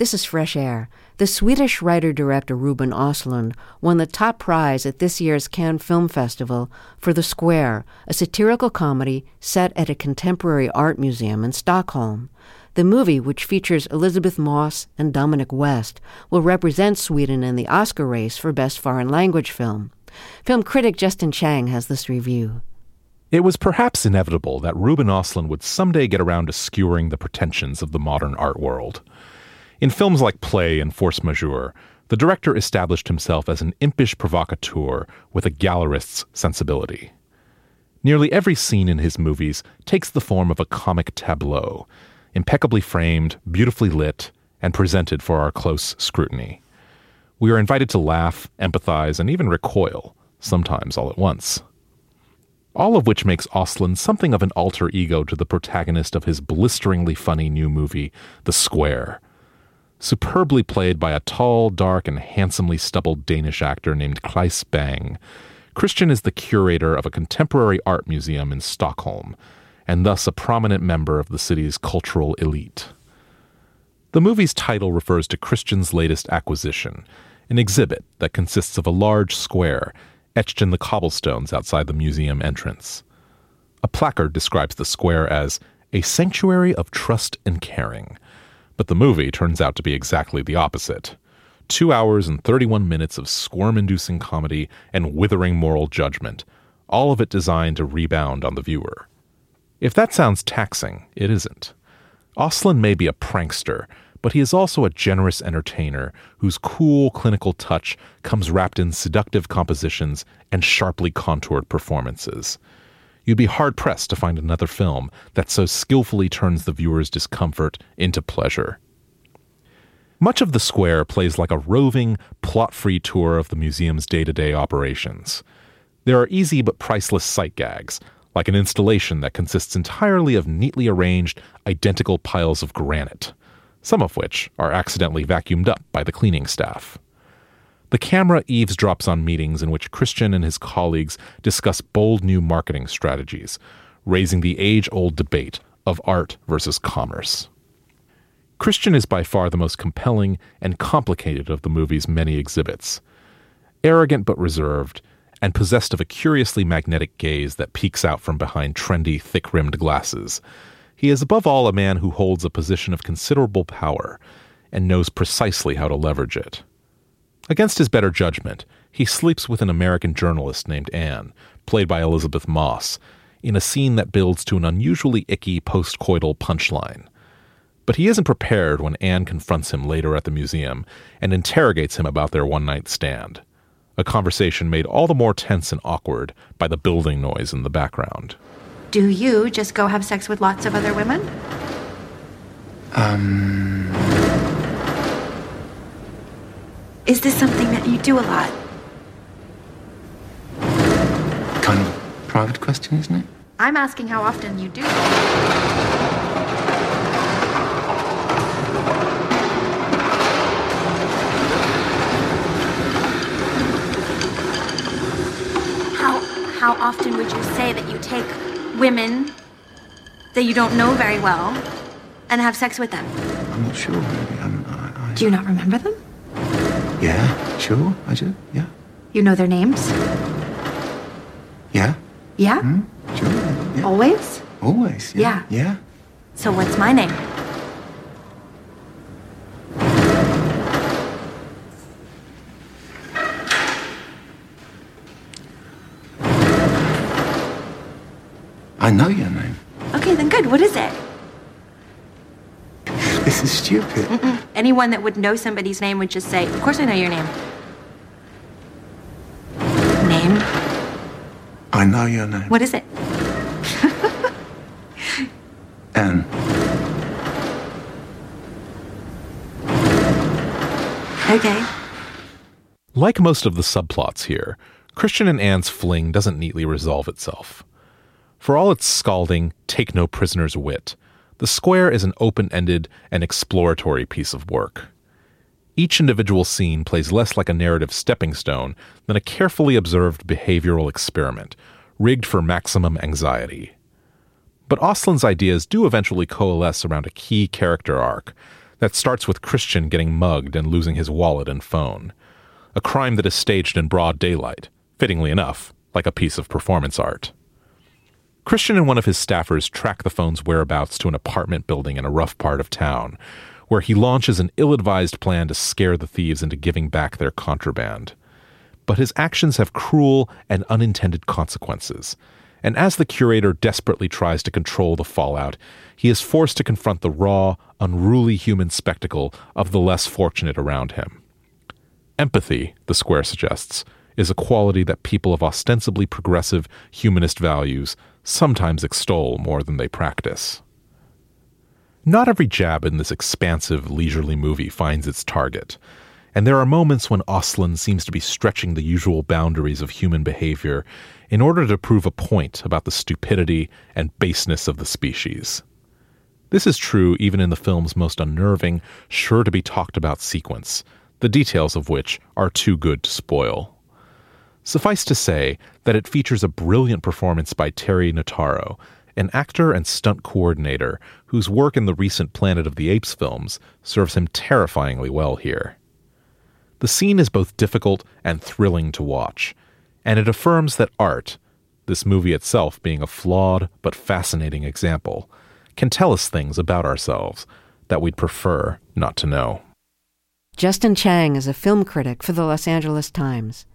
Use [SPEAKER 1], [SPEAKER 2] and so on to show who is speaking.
[SPEAKER 1] This is Fresh Air. The Swedish writer-director Ruben Östlund won the top prize at this year's Cannes Film Festival for The Square, a satirical comedy set at a contemporary art museum in Stockholm. The movie, which features Elizabeth Moss and Dominic West, will represent Sweden in the Oscar race for Best Foreign Language Film. Film critic Justin Chang has this review.
[SPEAKER 2] It was perhaps inevitable that Ruben Östlund would someday get around to skewering the pretensions of the modern art world. In films like Play and Force Majeure, the director established himself as an impish provocateur with a gallerist's sensibility. Nearly every scene in his movies takes the form of a comic tableau, impeccably framed, beautifully lit, and presented for our close scrutiny. We are invited to laugh, empathize, and even recoil, sometimes all at once. All of which makes Östlund something of an alter ego to the protagonist of his blisteringly funny new movie, The Square. Superbly played by a tall, dark, and handsomely stubbled Danish actor named Claes Bang, Christian is the curator of a contemporary art museum in Stockholm, and thus a prominent member of the city's cultural elite. The movie's title refers to Christian's latest acquisition, an exhibit that consists of a large square etched in the cobblestones outside the museum entrance. A placard describes the square as a sanctuary of trust and caring, but the movie turns out to be exactly the opposite. 2 hours and 31 minutes of squirm-inducing comedy and withering moral judgment, all of it designed to rebound on the viewer. If that sounds taxing, it isn't. Östlund may be a prankster, but he is also a generous entertainer whose cool, clinical touch comes wrapped in seductive compositions and sharply contoured performances. You'd be hard-pressed to find another film that so skillfully turns the viewer's discomfort into pleasure. Much of The Square plays like a roving, plot-free tour of the museum's day-to-day operations. There are easy but priceless sight gags, like an installation that consists entirely of neatly arranged, identical piles of granite, some of which are accidentally vacuumed up by the cleaning staff. The camera eavesdrops on meetings in which Christian and his colleagues discuss bold new marketing strategies, raising the age-old debate of art versus commerce. Christian is by far the most compelling and complicated of the movie's many exhibits. Arrogant but reserved, and possessed of a curiously magnetic gaze that peeks out from behind trendy, thick-rimmed glasses, he is above all a man who holds a position of considerable power and knows precisely how to leverage it. Against his better judgment, he sleeps with an American journalist named Anne, played by Elizabeth Moss, in a scene that builds to an unusually icky post-coital punchline. But he isn't prepared when Anne confronts him later at the museum and interrogates him about their one-night stand, a conversation made all the more tense and awkward by the building noise in the background.
[SPEAKER 3] Do you just go have sex with lots of other women? Is this something that you do a lot?
[SPEAKER 4] Kind of a private question, isn't it?
[SPEAKER 3] I'm asking how often you do. How often would you say that you take women that you don't know very well and have sex with them?
[SPEAKER 4] I'm not sure, really.
[SPEAKER 3] Do you not remember them?
[SPEAKER 4] Yeah, sure, I do, yeah.
[SPEAKER 3] You know their names?
[SPEAKER 4] Yeah.
[SPEAKER 3] Yeah?
[SPEAKER 4] Sure, yeah.
[SPEAKER 3] Always?
[SPEAKER 4] Always, yeah. Yeah.
[SPEAKER 3] So what's my name?
[SPEAKER 4] I know your name.
[SPEAKER 3] Okay, then good. What is it?
[SPEAKER 4] This is stupid.
[SPEAKER 3] Anyone that would know somebody's name would just say, of course I know your name. Name?
[SPEAKER 4] I know your name.
[SPEAKER 3] What is it?
[SPEAKER 4] Anne.
[SPEAKER 3] Okay.
[SPEAKER 2] Like most of the subplots here, Christian and Anne's fling doesn't neatly resolve itself. For all its scalding, take-no-prisoners wit, The Square is an open-ended and exploratory piece of work. Each individual scene plays less like a narrative stepping stone than a carefully observed behavioral experiment, rigged for maximum anxiety. But Östlund's ideas do eventually coalesce around a key character arc that starts with Christian getting mugged and losing his wallet and phone. A crime that is staged in broad daylight, fittingly enough, like a piece of performance art. Christian and one of his staffers track the phone's whereabouts to an apartment building in a rough part of town, where he launches an ill-advised plan to scare the thieves into giving back their contraband. But his actions have cruel and unintended consequences, and as the curator desperately tries to control the fallout, he is forced to confront the raw, unruly human spectacle of the less fortunate around him. Empathy, the square suggests, is a quality that people of ostensibly progressive humanist values sometimes extol more than they practice. Not every jab in this expansive, leisurely movie finds its target, and there are moments when Östlund seems to be stretching the usual boundaries of human behavior in order to prove a point about the stupidity and baseness of the species. This is true even in the film's most unnerving, sure-to-be-talked-about sequence, the details of which are too good to spoil. Suffice to say that it features a brilliant performance by Terry Notaro, an actor and stunt coordinator whose work in the recent Planet of the Apes films serves him terrifyingly well here. The scene is both difficult and thrilling to watch, and it affirms that art, this movie itself being a flawed but fascinating example, can tell us things about ourselves that we'd prefer not to know.
[SPEAKER 1] Justin Chang is a film critic for the Los Angeles Times.